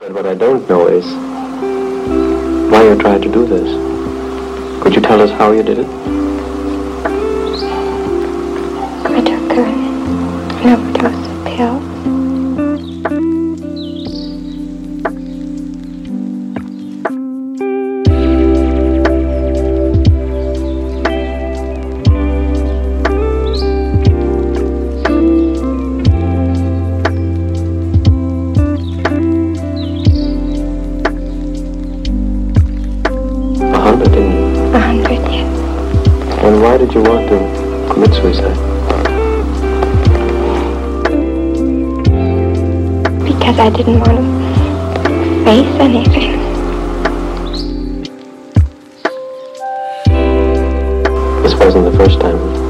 But what I don't know is why you tried to do this. Could you tell us how you did it? I took an overdose of pills. And why did you want to commit suicide? Because I didn't want to face anything. This wasn't the first time.